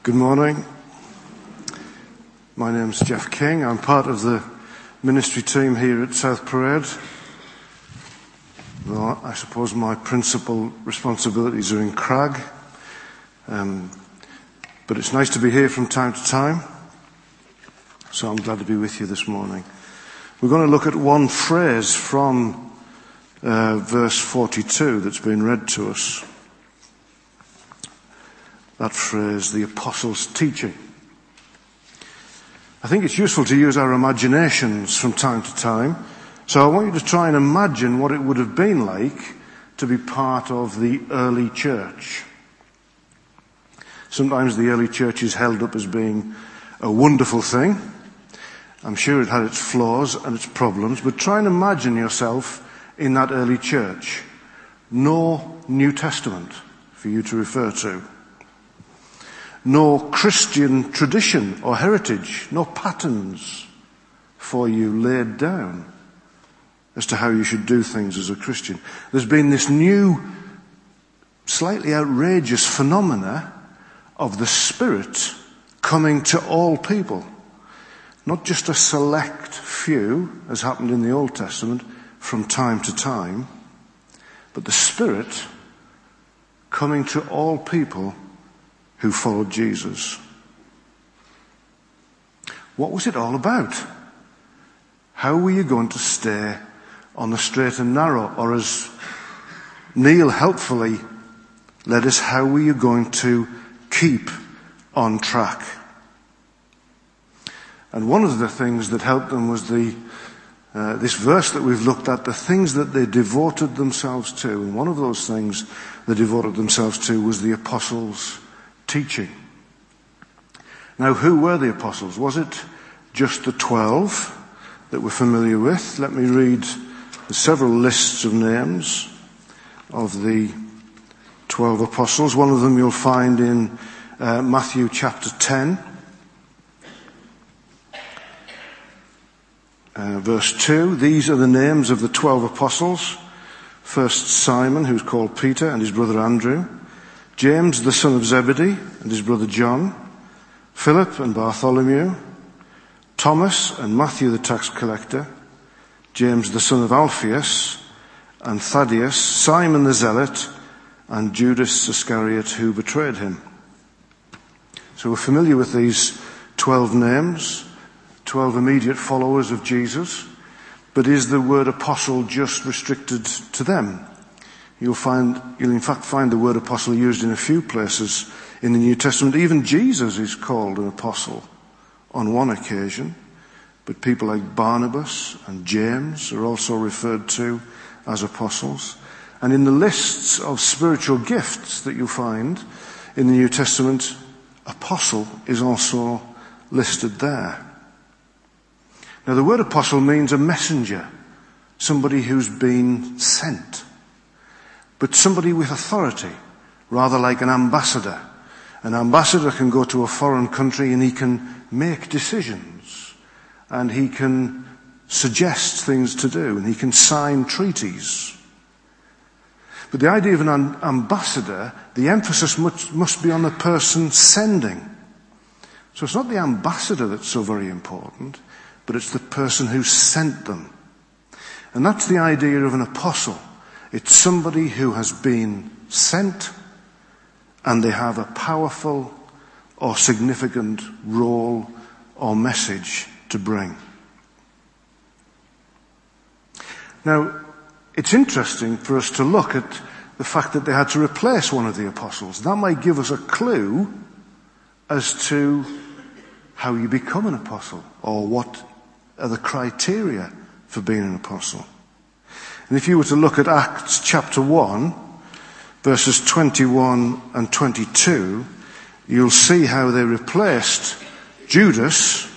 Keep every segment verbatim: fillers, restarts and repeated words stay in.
Good morning. My name's Jeff King. I'm part of the ministry team here at South Parade. Well, I suppose my principal responsibilities are in Crag. Um, but it's nice to be here from time to time. So I'm glad to be with you this morning. We're going to look at one phrase from uh, verse forty-two that's been read to us. That phrase, the apostles' teaching. I think it's useful to use our imaginations from time to time. So I want you to try and imagine what it would have been like to be part of the early church. Sometimes the early church is held up as being a wonderful thing. I'm sure it had its flaws and its problems, but try and imagine yourself in that early church. No New Testament for you to refer to. No Christian tradition or heritage, no patterns for you laid down as to how you should do things as a Christian. There's been this new, slightly outrageous phenomena of the Spirit coming to all people. Not just a select few, as happened in the Old Testament, from time to time, but the Spirit coming to all people who followed Jesus. What was it all about? How were you going to stay on the straight and narrow? Or as Neil helpfully led us, how were you going to keep on track? And one of the things that helped them was the uh, this verse that we've looked at, the things that they devoted themselves to. And one of those things they devoted themselves to was the apostles' teaching. Now, who were the apostles? Was it just the twelve that we're familiar with? Let me read the several lists of names of the twelve apostles. One of them you'll find in uh, Matthew chapter ten, uh, verse two. These are the names of the twelve apostles. First Simon, who's called Peter, and his brother Andrew. James, the son of Zebedee, and his brother John. Philip and Bartholomew. Thomas and Matthew the tax collector. James, the son of Alphaeus, and Thaddeus. Simon the zealot, and Judas Iscariot, who betrayed him. So we're familiar with these twelve names, twelve immediate followers of Jesus. But is the word apostle just restricted to them? You'll find, you'll in fact find the word apostle used in a few places in the New Testament. Even Jesus is called an apostle on one occasion. But people like Barnabas and James are also referred to as apostles. And in the lists of spiritual gifts that you'll find in the New Testament, apostle is also listed there. Now the word apostle means a messenger, somebody who's been sent. But somebody with authority, rather like an ambassador. An ambassador can go to a foreign country and he can make decisions. And he can suggest things to do. And he can sign treaties. But the idea of an ambassador, the emphasis must, must be on the person sending. So it's not the ambassador that's so very important, but it's the person who sent them. And that's the idea of an apostle. It's somebody who has been sent and they have a powerful or significant role or message to bring. Now, it's interesting for us to look at the fact that they had to replace one of the apostles. That might give us a clue as to how you become an apostle or what are the criteria for being an apostle. And if you were to look at Acts chapter one, verses twenty-one and twenty-two, you'll see how they replaced Judas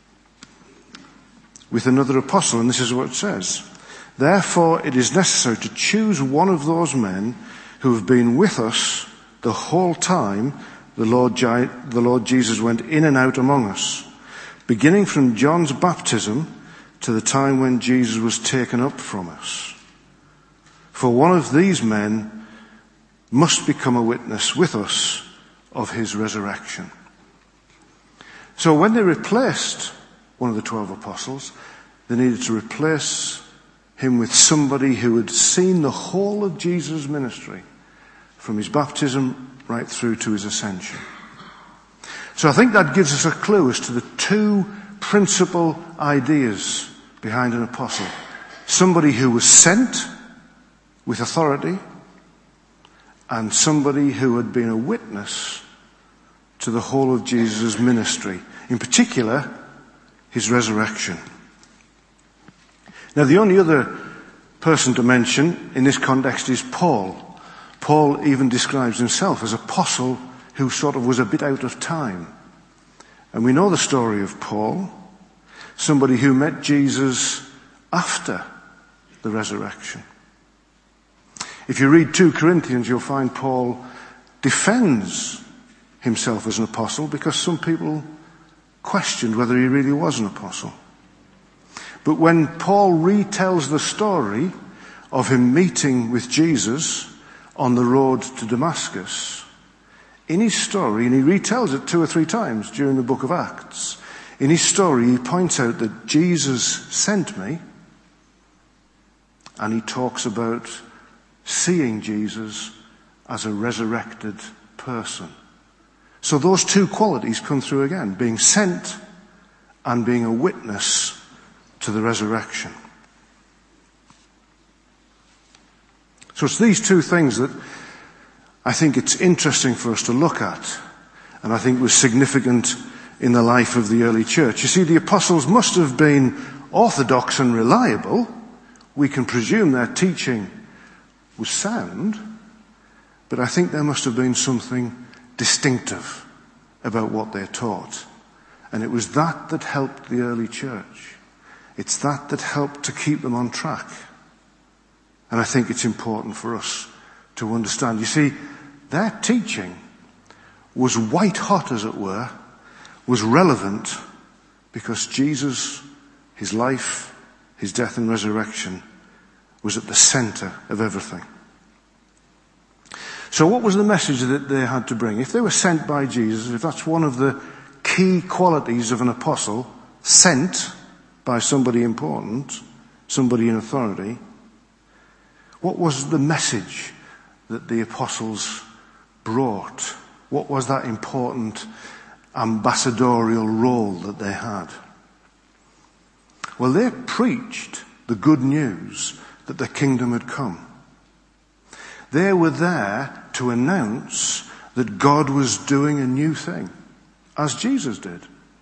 with another apostle. And this is what it says. Therefore it is necessary to choose one of those men who have been with us the whole time the Lord, the Lord Jesus went in and out among us, beginning from John's baptism to the time when Jesus was taken up from us. For one of these men must become a witness with us of his resurrection. So when they replaced one of the twelve apostles, they needed to replace him with somebody who had seen the whole of Jesus' ministry, from his baptism right through to his ascension. So I think that gives us a clue as to the two principal ideas behind an apostle. Somebody who was sent with authority, and somebody who had been a witness to the whole of Jesus' ministry, in particular, his resurrection. Now, the only other person to mention in this context is Paul. Paul even describes himself as apostle who sort of was a bit out of time. And we know the story of Paul, somebody who met Jesus after the resurrection. If you read Second Corinthians, you'll find Paul defends himself as an apostle because some people questioned whether he really was an apostle. But when Paul retells the story of him meeting with Jesus on the road to Damascus, in his story, and he retells it two or three times during the book of Acts, in his story he points out that Jesus sent me, and he talks about seeing Jesus as a resurrected person. So those two qualities come through again, being sent and being a witness to the resurrection. So it's these two things that I think it's interesting for us to look at, and I think was significant in the life of the early church. You see, the apostles must have been orthodox and reliable. We can presume their teaching was sound, but I think there must have been something distinctive about what they taught. And it was that that helped the early church. It's that that helped to keep them on track. And I think it's important for us to understand. You see, their teaching was white hot, as it were, was relevant because Jesus, his life, his death and resurrection was at the center of everything. So what was the message that they had to bring? If they were sent by Jesus, if that's one of the key qualities of an apostle, sent by somebody important, somebody in authority, what was the message that the apostles brought? What was that important ambassadorial role that they had? Well, they preached the good news that the kingdom had come. They were there to announce that God was doing a new thing, as Jesus did.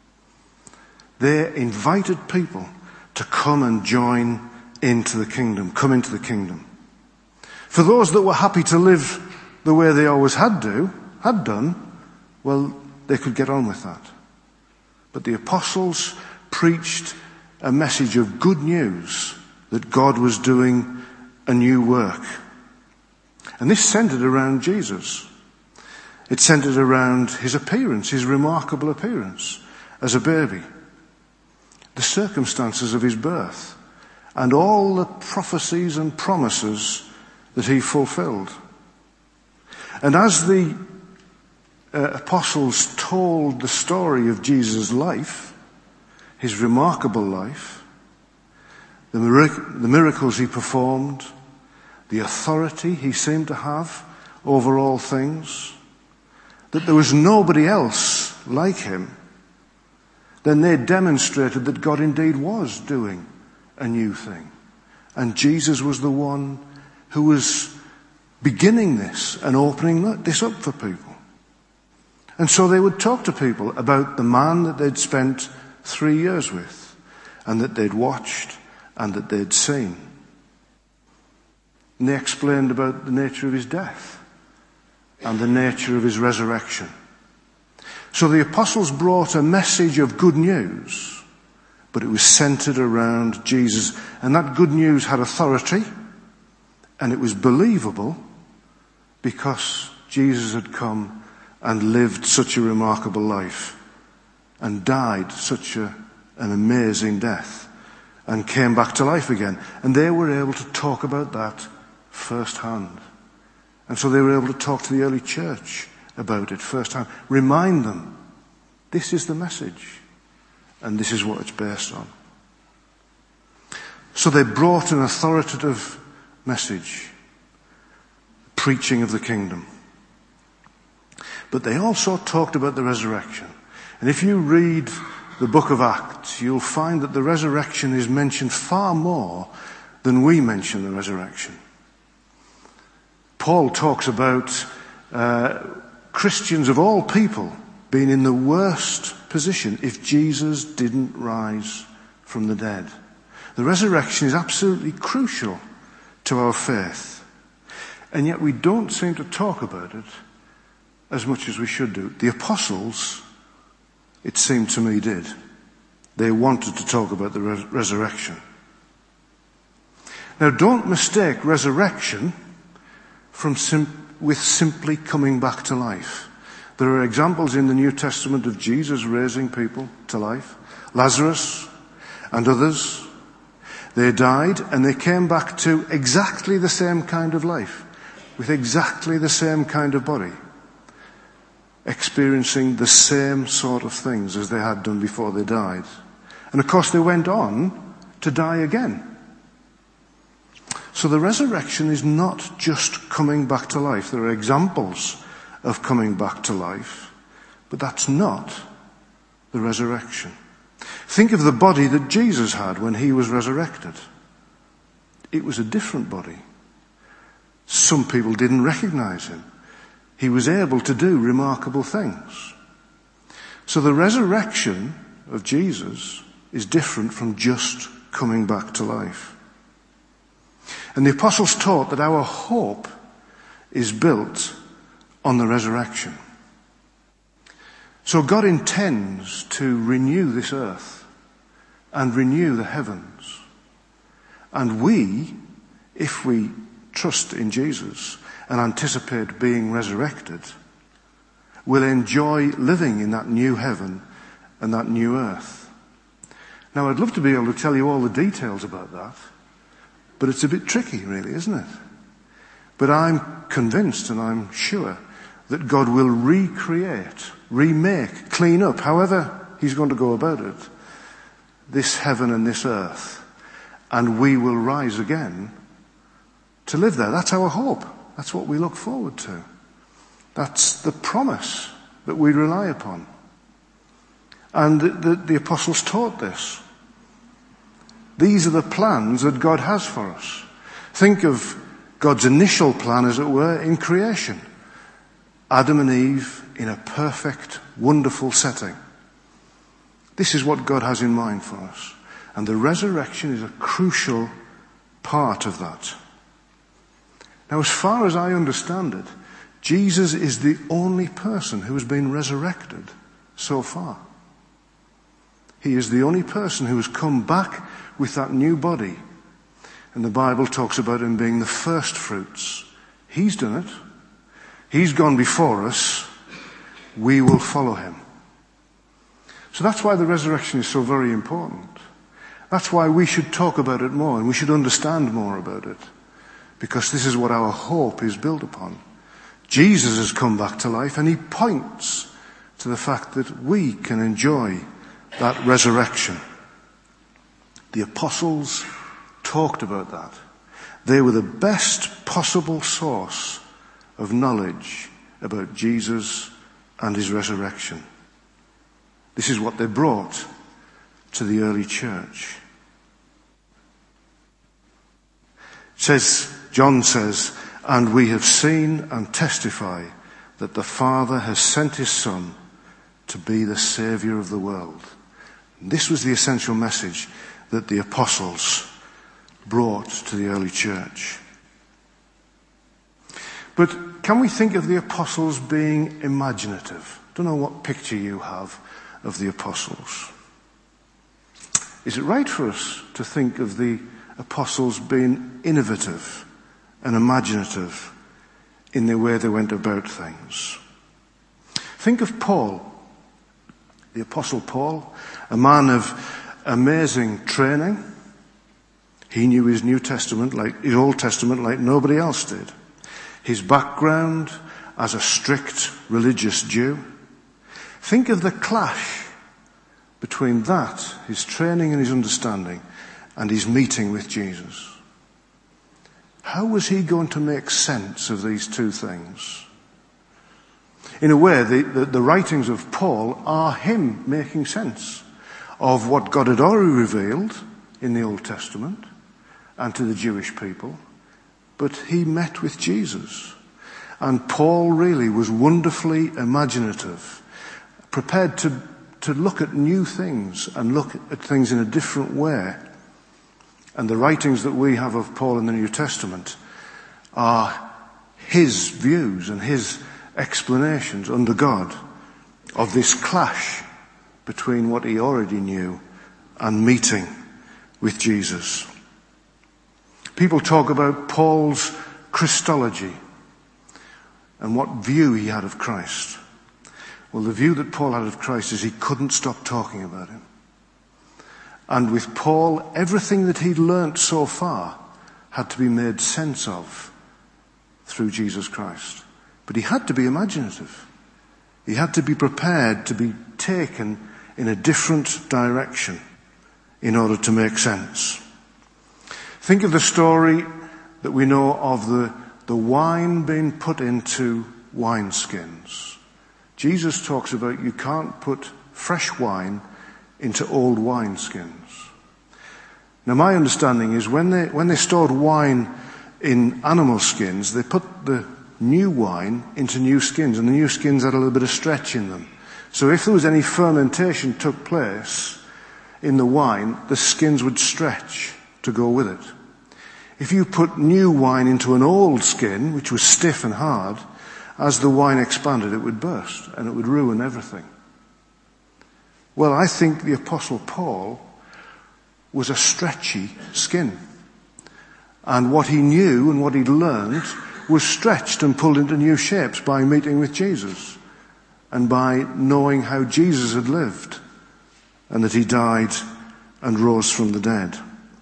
They invited people to come and join into the kingdom, come into the kingdom. For those that were happy to live the way they always had do, had done, well, they could get on with that. But the apostles preached a message of good news that God was doing a new work. And this centered around Jesus. It centered around his appearance, his remarkable appearance as a baby, the circumstances of his birth, and all the prophecies and promises that he fulfilled. And as the uh, apostles told the story of Jesus' life, his remarkable life, the, mirac- the miracles he performed, the authority he seemed to have over all things, that there was nobody else like him, then they demonstrated that God indeed was doing a new thing. And Jesus was the one who was beginning this and opening this up for people. And so they would talk to people about the man that they'd spent three years with, and that they'd watched, and that they'd seen. And they explained about the nature of his death and the nature of his resurrection. So the apostles brought a message of good news, but it was centered around Jesus. And that good news had authority, and it was believable because Jesus had come and lived such a remarkable life and died such a, an amazing death and came back to life again. And they were able to talk about that firsthand. And so they were able to talk to the early church about it firsthand. Remind them This is the message, and this is what it's based on. So they brought an authoritative message, preaching of the kingdom. But they also talked about the resurrection. And if you read the book of Acts, you'll find that the resurrection is mentioned far more than we mention the resurrection. Paul talks about uh, Christians of all people being in the worst position if Jesus didn't rise from the dead. The resurrection is absolutely crucial to our faith. And yet we don't seem to talk about it as much as we should do. The apostles, it seemed to me, did. They wanted to talk about the res- resurrection. Now, don't mistake resurrection from sim- with simply coming back to life. There are examples in the New Testament of Jesus raising people to life. Lazarus and others. They died and they came back to exactly the same kind of life, with exactly the same kind of body, experiencing the same sort of things as they had done before they died. And of course they went on to die again. So the resurrection is not just coming back to life. There are examples of coming back to life, but that's not the resurrection. Think of the body that Jesus had when he was resurrected. It was a different body. Some people didn't recognize him. He was able to do remarkable things. So the resurrection of Jesus is different from just coming back to life. And the apostles taught that our hope is built on the resurrection. So God intends to renew this earth and renew the heavens. And we, if we trust in Jesus and anticipate being resurrected, will enjoy living in that new heaven and that new earth. Now, I'd love to be able to tell you all the details about that, but it's a bit tricky, really, isn't it? But I'm convinced and I'm sure that God will recreate, remake, clean up, however he's going to go about it, this heaven and this earth. And we will rise again to live there. That's our hope. That's what we look forward to. That's the promise that we rely upon. And the, the, the apostles taught this. These are the plans that God has for us. Think of God's initial plan, as it were, in creation. Adam and Eve in a perfect, wonderful setting. This is what God has in mind for us. And the resurrection is a crucial part of that. Now, as far as I understand it, Jesus is the only person who has been resurrected so far. He is the only person who has come back with that new body. And the Bible talks about him being the first fruits. He's done it. He's gone before us. We will follow him. So that's why the resurrection is so very important. That's why we should talk about it more and we should understand more about it. Because this is what our hope is built upon. Jesus has come back to life and he points to the fact that we can enjoy that resurrection. The apostles talked about that. They were the best possible source of knowledge about Jesus and his resurrection. This is what they brought to the early church. It says, John says, and we have seen and testify that the Father has sent his Son to be the Saviour of the world. And this was the essential message that the apostles brought to the early church. But can we think of the apostles being imaginative? I don't know what picture you have of the apostles. Is it right for us to think of the apostles being innovative and imaginative in the way they went about things? Think of Paul, the Apostle Paul, a man of amazing training. He knew his New Testament, like his Old Testament, like nobody else did. His background as a strict religious Jew, Think of the clash between that, his training and his understanding, and his meeting with Jesus. How was he going to make sense of these two things? In a way, the, the, the writings of Paul are him making sense of what God had already revealed in the Old Testament and to the Jewish people. But he met with Jesus. And Paul really was wonderfully imaginative, prepared to, to look at new things and look at things in a different way. And the writings that we have of Paul in the New Testament are his views and his explanations under God of this clash between what he already knew and meeting with Jesus. People talk about Paul's Christology and what view he had of Christ. Well, the view that Paul had of Christ is he couldn't stop talking about him. And with Paul, everything that he'd learnt so far had to be made sense of through Jesus Christ. But he had to be imaginative. He had to be prepared to be taken in a different direction in order to make sense. Think of the story that we know of the, the wine being put into wineskins. Jesus talks about you can't put fresh wine into old wineskins. Now my understanding is when they, when they stored wine in animal skins, they put the new wine into new skins, and the new skins had a little bit of stretch in them. So if there was any fermentation took place in the wine, the skins would stretch to go with it. If you put new wine into an old skin, which was stiff and hard, as the wine expanded, it would burst and it would ruin everything. Well, I think the Apostle Paul was a stretchy skin. And what he knew and what he'd learned was stretched and pulled into new shapes by meeting with Jesus and by knowing how Jesus had lived and that he died and rose from the dead.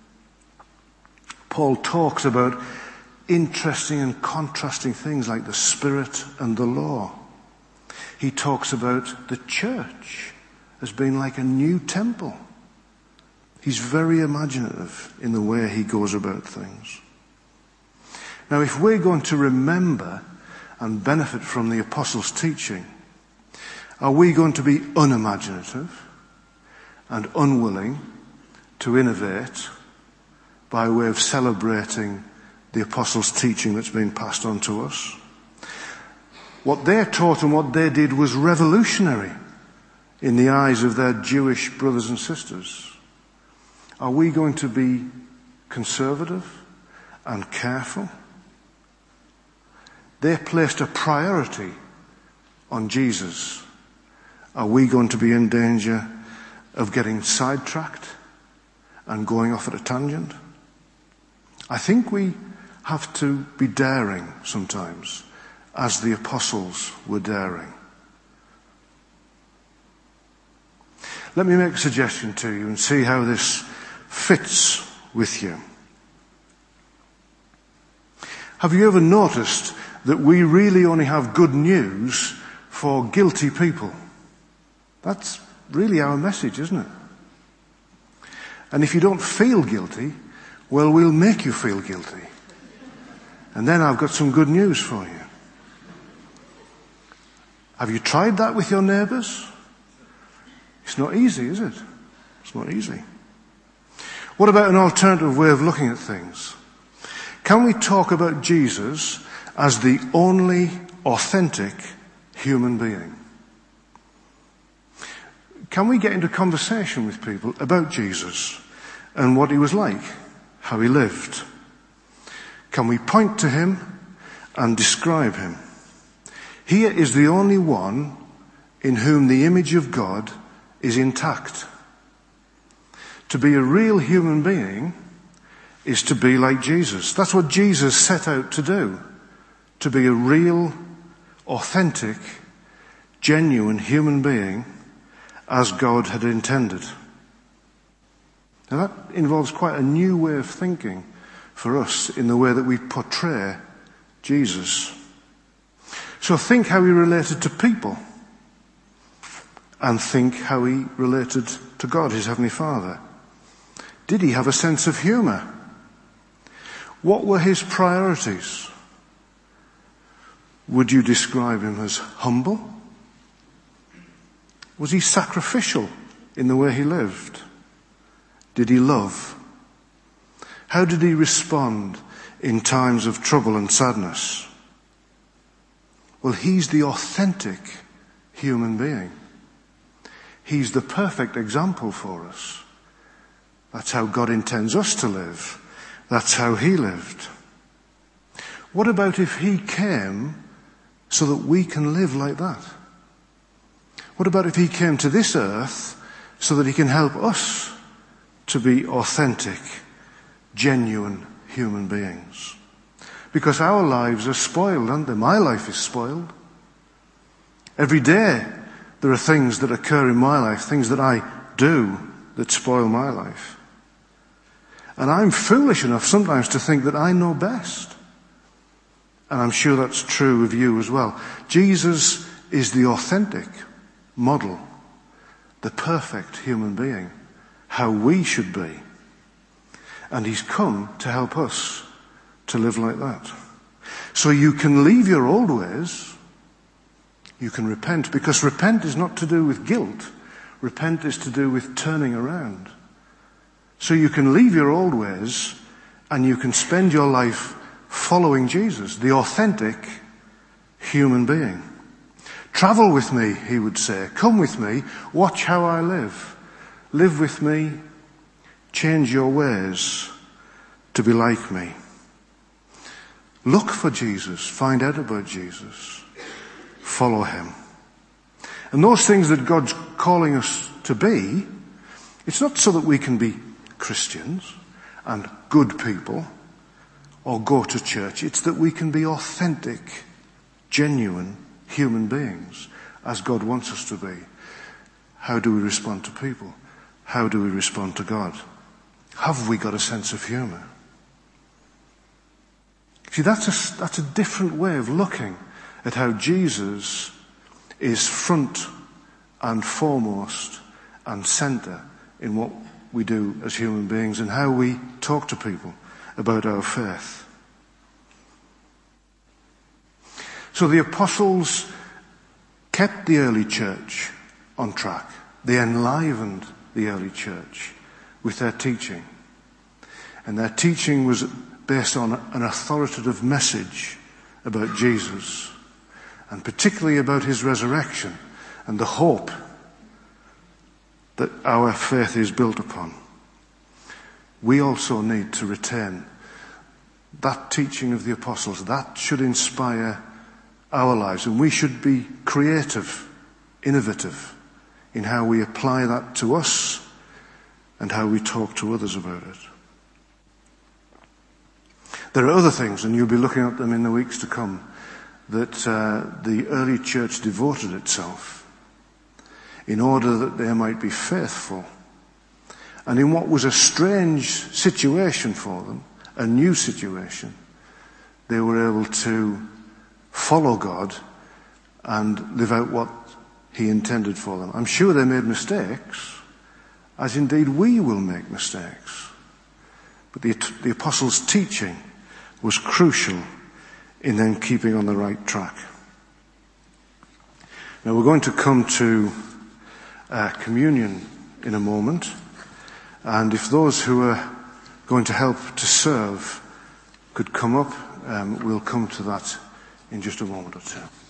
Paul talks about interesting and contrasting things like the Spirit and the law. He talks about the church as being like a new temple. He's very imaginative in the way he goes about things. Now, if we're going to remember and benefit from the apostles' teaching, are we going to be unimaginative and unwilling to innovate by way of celebrating the apostles' teaching that's been passed on to us? What they taught and what they did was revolutionary in the eyes of their Jewish brothers and sisters. Are we going to be conservative and careful? They placed a priority on Jesus. Are we going to be in danger of getting sidetracked and going off at a tangent? I think we have to be daring sometimes, as the apostles were daring. Let me make a suggestion to you and see how this fits with you. Have you ever noticed that we really only have good news for guilty people? That's really our message, isn't it? And if you don't feel guilty, well, we'll make you feel guilty. And then I've got some good news for you. Have you tried that with your neighbours? It's not easy, is it? It's not easy. What about an alternative way of looking at things? Can we talk about Jesus as the only authentic human being? Can we get into conversation with people about Jesus and what he was like, how he lived? Can we point to him and describe him? He is the only one in whom the image of God is intact. To be a real human being is to be like Jesus. That's what Jesus set out to do. To be a real, authentic, genuine human being as God had intended. Now that involves quite a new way of thinking for us in the way that we portray Jesus. So think how he related to people. and think how he related to God, his Heavenly Father? Did he have a sense of humour? What were his priorities? Would you describe him as humble? Was he sacrificial in the way he lived? Did he love? How did he respond in times of trouble and sadness? Well, he's the authentic human being. He's the perfect example for us. That's how God intends us to live. That's how he lived. What about if he came so that we can live like that? What about if he came to this earth so that he can help us to be authentic, genuine human beings? Because our lives are spoiled, aren't they? My life is spoiled. Every day there are things that occur in my life, things that I do that spoil my life. And I'm foolish enough sometimes to think that I know best. And I'm sure that's true of you as well. Jesus is the authentic model, the perfect human being, how we should be. And he's come to help us to live like that. So you can leave your old ways, you can repent, because repent is not to do with guilt. Repent is to do with turning around. So you can leave your old ways and you can spend your life following Jesus, the authentic human being. Travel with me, he would say. Come with me. Watch how I live. Live with me. Change your ways to be like me. Look for Jesus. Find out about Jesus. Follow him. And those things that God's calling us to be, it's not so that we can be Christians and good people or go to church. It's that we can be authentic, genuine human beings as God wants us to be. How do we respond to people? How do we respond to God? Have we got a sense of humour? See, that's a, that's a different way of looking at how Jesus is front and foremost and centre in what we do as human beings and how we talk to people about our faith. So the apostles kept the early church on track. They enlivened the early church with their teaching. And their teaching was based on an authoritative message about Jesus, and particularly about his resurrection and the hope that our faith is built upon. We also need to retain that teaching of the apostles. That should inspire our lives, and we should be creative, innovative in how we apply that to us and how we talk to others about it. There are other things, and you'll be looking at them in the weeks to come, that uh, the early church devoted itself in order that they might be faithful. And in what was a strange situation for them, a new situation, they were able to follow God and live out what he intended for them. I'm sure they made mistakes, as indeed we will make mistakes. But the, the apostles' teaching was crucial in them keeping on the right track. Now we're going to come to uh, communion in a moment, and if those who are going to help to serve could come up, um, we'll come to that in just a moment or two.